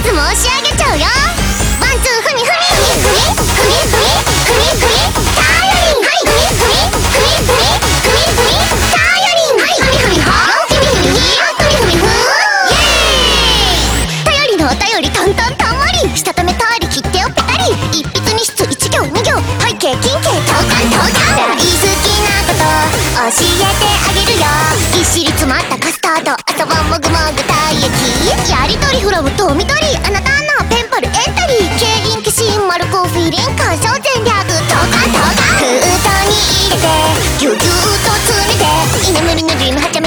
つ申し上げちゃうよ。ワンツーふみふみふみふみふみふみふみふみターヨリン、はいふみふみふみふみふみふみターヨリン、はいふみふみほふみふみひふみふみふイエーイ。頼りのお便りトントントン盛り、したためたり切っておぺたり、一筆二筆一行二行背景近景投函投函、大好きなこと教えてあげるよ。ぎっしり詰まったカスタード、朝晩もぐもぐ体液、やりとりフラムとみどり、あなたのペンパルエントリー、競輪化身マルコフィリン干渉全略投函投函、封筒に入れてぎゅぎゅっと詰めて、居眠りのドリームはちゃ